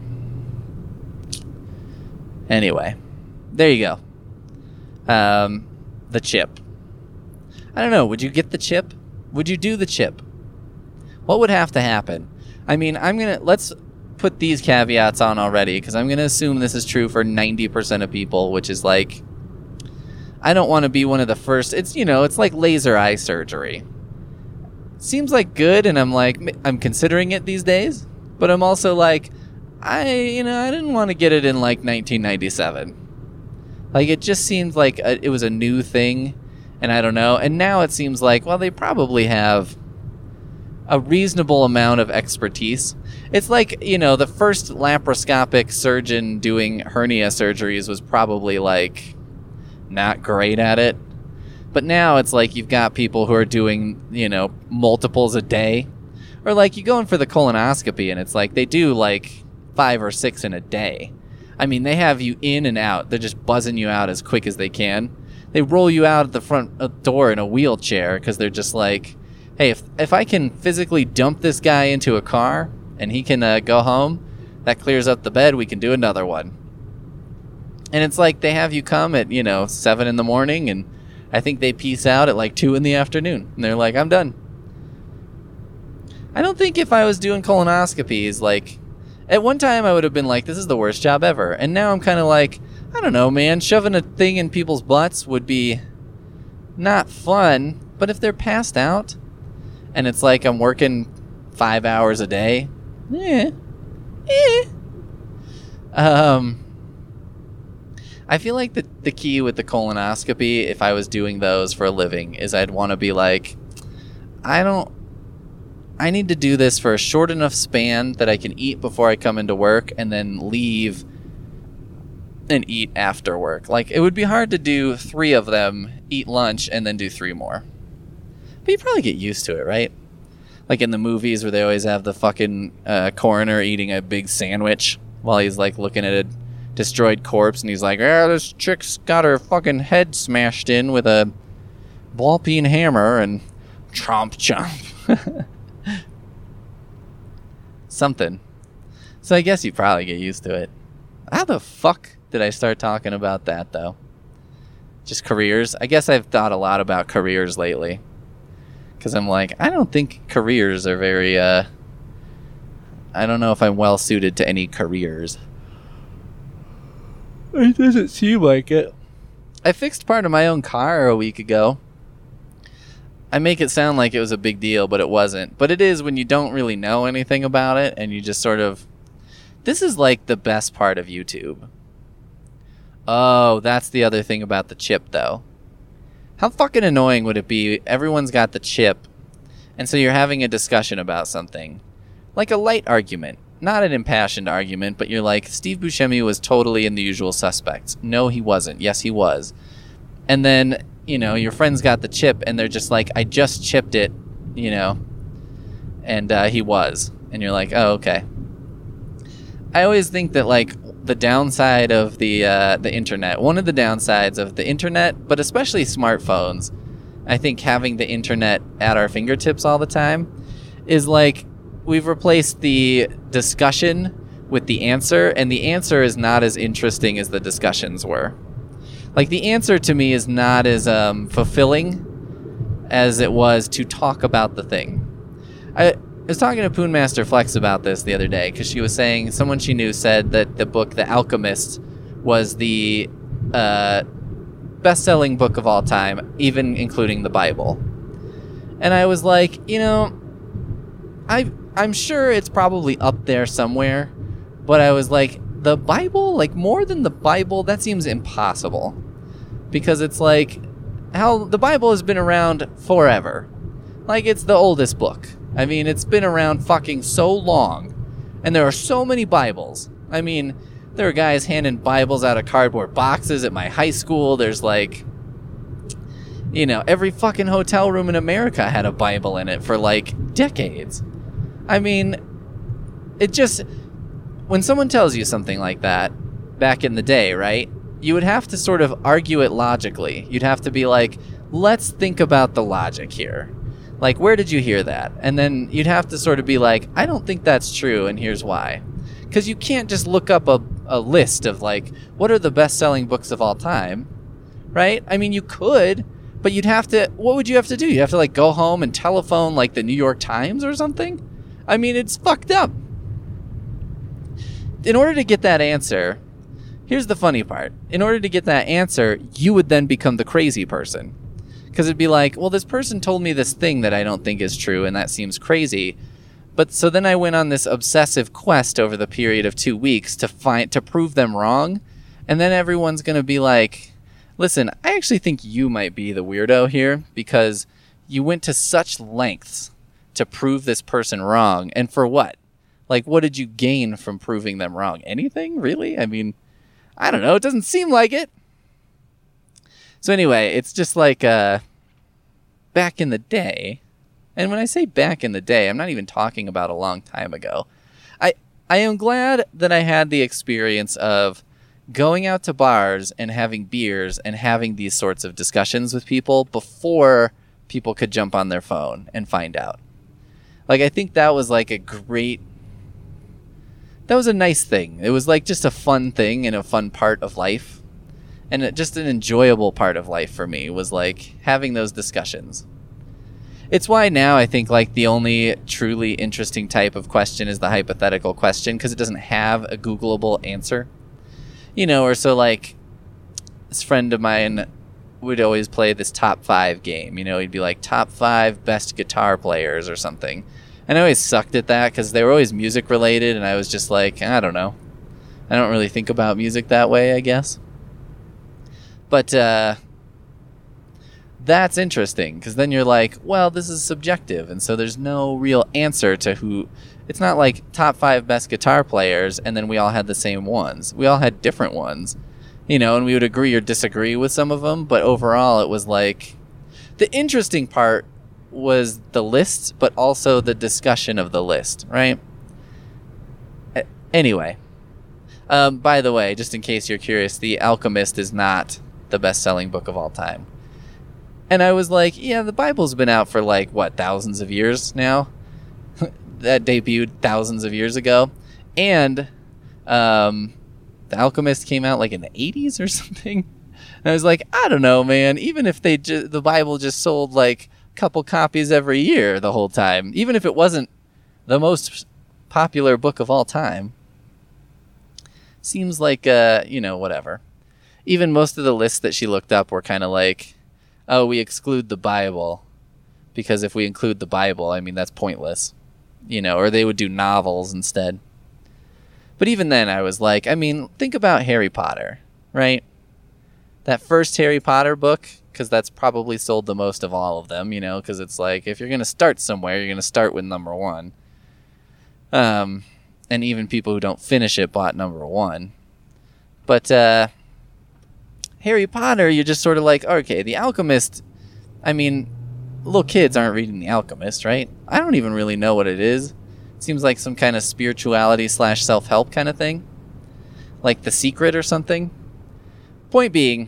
Anyway, there you go. Um, the chip. I don't know. Would you get the chip? Would you do the chip? What would have to happen? I mean, I'm going to... Let's put these caveats on already, because I'm going to assume this is true for ninety percent of people, which is like... I don't want to be one of the first... It's, you know, it's like laser eye surgery. Seems like good, and I'm like, I'm considering it these days, but I'm also like, I, you know, I didn't want to get it in like nineteen ninety-seven. Like, it just seemed like a, it was a new thing, and I don't know. And now it seems like, well, they probably have a reasonable amount of expertise. It's like, you know, the first laparoscopic surgeon doing hernia surgeries was probably like not great at it. But now it's like you've got people who are doing, you know, multiples a day. Or like you go in for the colonoscopy and it's like they do like five or six in a day. I mean, they have you in and out. They're just buzzing you out as quick as they can. They roll you out at the front door in a wheelchair because they're just like, hey, if if I can physically dump this guy into a car and he can uh, go home, that clears up the bed, we can do another one. And it's like they have you come at, you know, seven in the morning, and I think they peace out at like two in the afternoon. And they're like, I'm done. I don't think if I was doing colonoscopies, like, at one time I would have been like, this is the worst job ever. And now I'm kind of like, I don't know, man, shoving a thing in people's butts would be not fun. But if they're passed out and it's like I'm working five hours a day, eh, eh. Um... I feel like the, the key with the colonoscopy, if I was doing those for a living, is I'd want to be like, I don't, I need to do this for a short enough span that I can eat before I come into work and then leave and eat after work. Like, it would be hard to do three of them, eat lunch, and then do three more. But you probably get used to it, right? Like in the movies where they always have the fucking uh, coroner eating a big sandwich while he's like looking at it. Destroyed corpse, and he's like, yeah, this chick's got her fucking head smashed in with a ball peen hammer, and chomp chomp. Something. So I guess you probably get used to it. How the fuck did I start talking about that, though? Just careers? I guess I've thought a lot about careers lately. Because I'm like, I don't think careers are very, uh... I don't know if I'm well suited to any careers. It doesn't seem like it. I fixed part of my own car a week ago. I make it sound like it was a big deal, but it wasn't. But it is when you don't really know anything about it, and you just sort of... This is like the best part of YouTube. Oh, that's the other thing about the chip, though. How fucking annoying would it be? Everyone's got the chip, and so you're having a discussion about something. Like a light argument. Not an impassioned argument, but you're like, Steve Buscemi was totally in The Usual Suspects. No, he wasn't. Yes, he was. And then, you know, your friend's got the chip, and they're just like, I just chipped it, you know, and uh, he was. And you're like, oh, okay. I always think that, like, the downside of the uh, the internet, one of the downsides of the internet, but especially smartphones, I think having the internet at our fingertips all the time, is like, we've replaced the discussion with the answer, and the answer is not as interesting as the discussions were. Like, the answer to me is not as um, fulfilling as it was to talk about the thing. I was talking to Poon Master Flex about this the other day, because she was saying, someone she knew said that the book The Alchemist was the uh, best-selling book of all time, even including the Bible. And I was like, you know, I... I'm sure it's probably up there somewhere, but I was like, the Bible? Like, more than the Bible? That seems impossible. Because it's like, how the Bible has been around forever. Like, it's the oldest book. I mean, it's been around fucking so long. And there are so many Bibles. I mean, there are guys handing Bibles out of cardboard boxes at my high school. There's like, you know, every fucking hotel room in America had a Bible in it for like decades. I mean, it just, when someone tells you something like that, back in the day, right? you would have to sort of argue it logically. You'd have to be like, let's think about the logic here. Like, where did you hear that? And then you'd have to sort of be like, I don't think that's true, and here's why. Because you can't just look up a, a list of, like, what are the best-selling books of all time, right? I mean, you could, but you'd have to, what would you have to do? You have to, like, go home and telephone, like, the New York Times or something? I mean, it's fucked up. In order to get that answer, here's the funny part. In order to get that answer, you would then become the crazy person. Because it'd be like, well, this person told me this thing that I don't think is true, and that seems crazy. But so then I went on this obsessive quest over the period of two weeks to find to prove them wrong. And then everyone's going to be like, listen, I actually think you might be the weirdo here because you went to such lengths to prove this person wrong. And for what? Like, what did you gain from proving them wrong? Anything, really? I mean, I don't know. It doesn't seem like it. So anyway, it's just like uh, back in the day, and when I say back in the day, I'm not even talking about a long time ago. I I am glad that I had the experience of going out to bars and having beers and having these sorts of discussions with people before people could jump on their phone and find out. Like, I think that was like a great... That was a nice thing. It was like just a fun thing and a fun part of life. And it, just an enjoyable part of life for me was like having those discussions. It's why now I think like the only truly interesting type of question is the hypothetical question, because it doesn't have a Googleable answer. You know, or so like this friend of mine would always play this top five game. You know, he'd be like top five best guitar players or something. And I always sucked at that because they were always music related, and I was just like, I don't know. I don't really think about music that way, I guess. But uh, that's interesting because then you're like, well, this is subjective, and so there's no real answer to who. It's not like top five best guitar players, and then we all had the same ones. We all had different ones, you know, and we would agree or disagree with some of them. But overall, it was like the interesting part was the list, but also the discussion of the list, right? Anyway, um, by the way, just in case you're curious, The Alchemist is not the best-selling book of all time. And I was like, yeah, the Bible's been out for like, what, thousands of years now? That debuted thousands of years ago. And um, The Alchemist came out like in the eighties or something. And I was like, I don't know, man. Even if they ju- the Bible just sold like couple copies every year the whole time, even if it wasn't the most popular book of all time, seems like uh you know whatever. Even most of the lists that she looked up were kind of like, oh, we exclude the Bible because if we include the Bible, I mean, that's pointless, you know, or they would do novels instead. But even then I was like, I mean, think about Harry Potter, right? That first Harry Potter book, because that's probably sold the most of all of them, you know, because it's like, if you're going to start somewhere, you're going to start with number one. Um, and even people who don't finish it bought number one. But uh, Harry Potter, you're just sort of like, okay, The Alchemist, I mean, little kids aren't reading The Alchemist, right? I don't even really know what it is. It seems like some kind of spirituality slash self-help kind of thing. Like The Secret or something. Point being,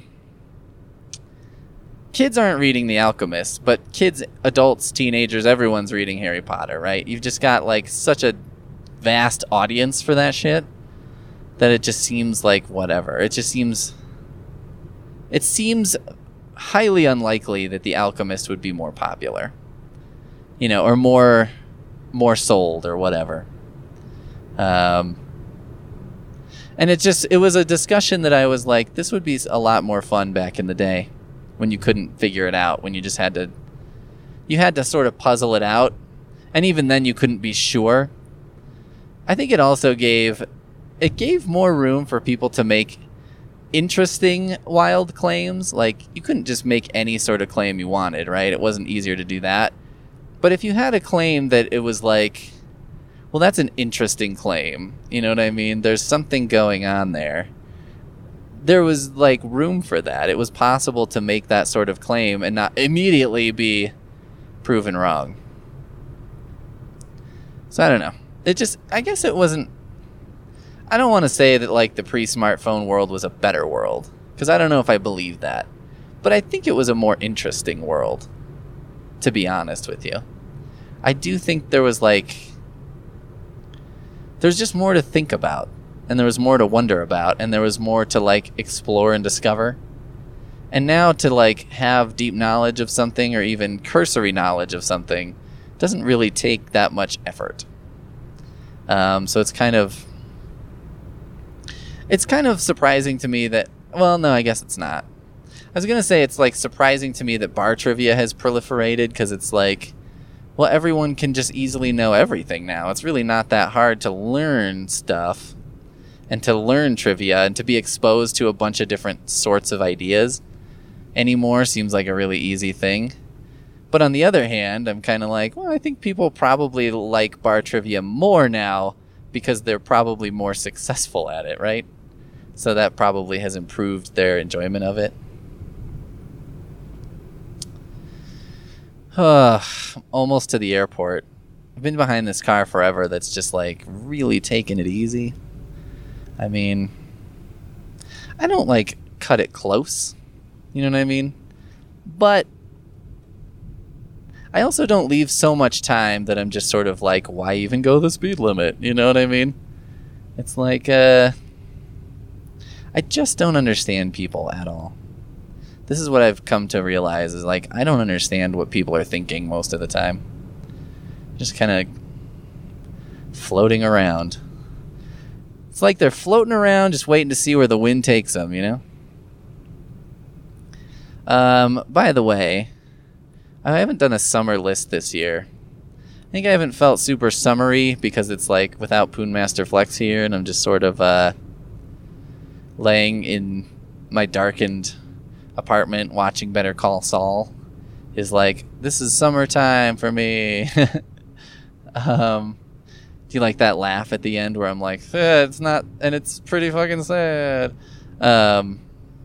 kids aren't reading The Alchemist, but kids, adults, teenagers, everyone's reading Harry Potter, right? You've just got like such a vast audience for that shit that it just seems like whatever. It just seems... It seems highly unlikely that The Alchemist would be more popular. You know, or more more sold or whatever. Um... And it just, it was a discussion that I was like, this would be a lot more fun back in the day when you couldn't figure it out, when you just had to, you had to sort of puzzle it out. And even then you couldn't be sure. I think it also gave, it gave more room for people to make interesting, wild claims. Like, you couldn't just make any sort of claim you wanted, right? It wasn't easier to do that. But if you had a claim that it was like, well, that's an interesting claim. You know what I mean? There's something going on there. There was, like, room for that. It was possible to make that sort of claim and not immediately be proven wrong. So, I don't know. It just, I guess it wasn't, I don't want to say that like the pre-smartphone world was a better world, because I don't know if I believe that. But I think it was a more interesting world, to be honest with you. I do think there was like... There's just more to think about, and there was more to wonder about, and there was more to like explore and discover. And now to like have deep knowledge of something, or even cursory knowledge of something, doesn't really take that much effort. Um, so it's kind of... It's kind of surprising to me that... Well, no, I guess it's not. I was going to say it's like surprising to me that bar trivia has proliferated, because it's like, well, everyone can just easily know everything now. It's really not that hard to learn stuff and to learn trivia and to be exposed to a bunch of different sorts of ideas anymore. Seems like a really easy thing. But on the other hand, I'm kind of like, well, I think people probably like bar trivia more now because they're probably more successful at it, right? So that probably has improved their enjoyment of it. Uh, almost to the airport. I've been behind this car forever that's just like really taking it easy. I mean, I don't like cut it close. You know what I mean? But I also don't leave so much time that I'm just sort of like, why even go the speed limit? You know what I mean? It's like, uh... I just don't understand people at all. This is what I've come to realize, is like, I don't understand what people are thinking most of the time. Just kind of floating around. It's like they're floating around just waiting to see where the wind takes them, you know? Um, by the way, I haven't done a summer list this year. I think I haven't felt super summery because it's like without Poonmaster Flex here, and I'm just sort of, uh... laying in my darkened apartment watching Better Call Saul is like, this is summertime for me. um, do you like that laugh at the end where I'm like, eh, it's not, and it's pretty fucking sad. Um,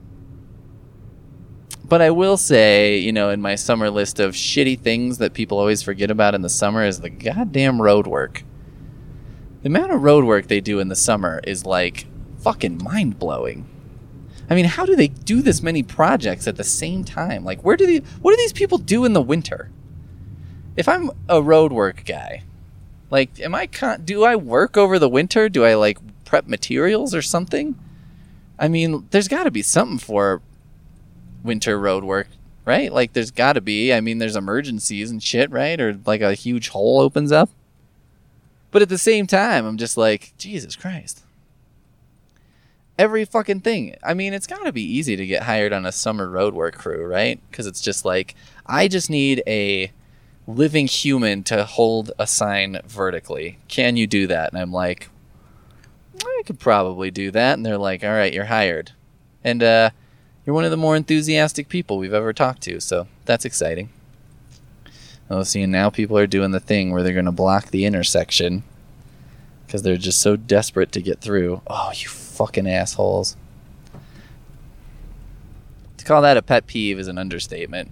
but I will say, you know, in my summer list of shitty things that people always forget about in the summer is the goddamn road work. The amount of road work they do in the summer is like fucking mind-blowing. I mean, how do they do this many projects at the same time? Like, where do they, what do these people do in the winter? If I'm a road work guy, like, am I con- do I work over the winter? Do I like prep materials or something? I mean, there's got to be something for winter road work, right? Like, there's got to be. I mean, there's emergencies and shit, right? Or like a huge hole opens up. But at the same time, I'm just like, Jesus Christ. Every fucking thing. I mean, it's got to be easy to get hired on a summer roadwork crew, right? Because it's just like, I just need a living human to hold a sign vertically. Can you do that? And I'm like, I could probably do that. And they're like, all right, you're hired. And uh, you're one of the more enthusiastic people we've ever talked to, so that's exciting. Oh, see, and now people are doing the thing where they're going to block the intersection because they're just so desperate to get through. Oh, you fucking assholes. To call that a pet peeve is an understatement.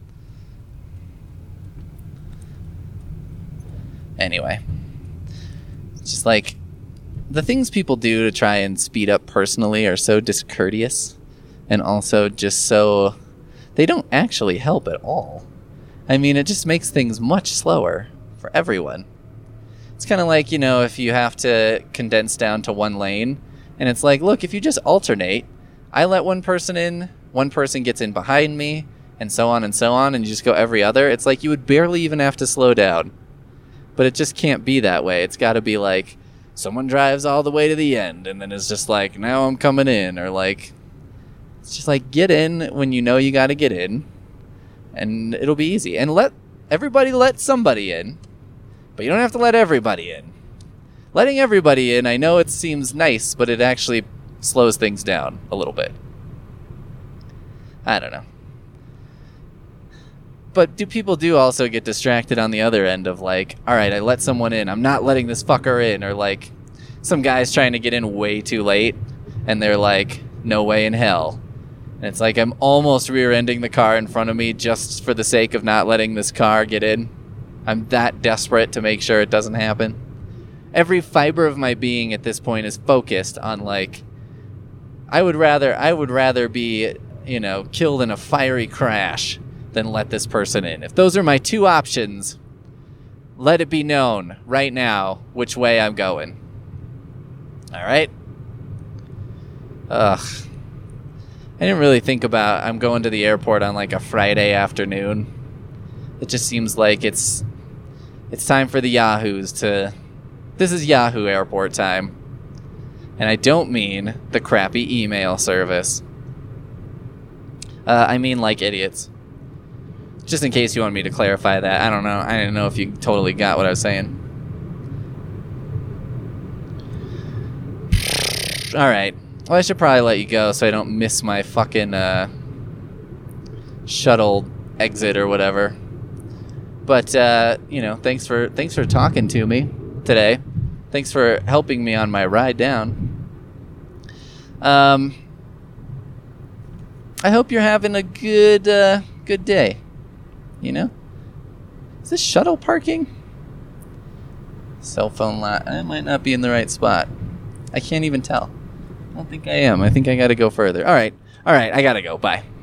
Anyway. It's just like, the things people do to try and speed up personally are so discourteous, and also just so... they don't actually help at all. I mean, it just makes things much slower for everyone. It's kind of like, you know, if you have to condense down to one lane, and it's like, look, if you just alternate, I let one person in, one person gets in behind me, and so on and so on, and you just go every other, it's like you would barely even have to slow down. But it just can't be that way. It's got to be like, someone drives all the way to the end, and then it's just like, now I'm coming in, or like, it's just like, get in when you know you got to get in, and it'll be easy. And let everybody let somebody in, but you don't have to let everybody in. Letting everybody in, I know it seems nice, but it actually slows things down a little bit. I don't know. But do people do also get distracted on the other end of like, all right, I let someone in, I'm not letting this fucker in, or like some guy's trying to get in way too late, and they're like, no way in hell. And it's like, I'm almost rear-ending the car in front of me just for the sake of not letting this car get in. I'm that desperate to make sure it doesn't happen. every fiber of my being at this point is focused on like I would rather I would rather be, you know, killed in a fiery crash than let this person in. If those are my two options, let it be known right now which way I'm going. All right? Ugh. I didn't really think about I'm going to the airport on like a Friday afternoon. It just seems like it's it's time for the Yahoos to... This is Yahoo airport time. And I don't mean the crappy email service. Uh, I mean like idiots. Just in case you want me to clarify that. I don't know. I didn't know if you totally got what I was saying. Alright. Well, I should probably let you go so I don't miss my fucking uh, shuttle exit or whatever. But, uh, you know, thanks for thanks for talking to me today. Thanks for helping me on my ride down. Um, I hope you're having a good uh, good day. You know? Is this shuttle parking? Cell phone lot. I might not be in the right spot. I can't even tell. I don't think I am. I think I gotta go further. Alright. Alright, I gotta go. Bye.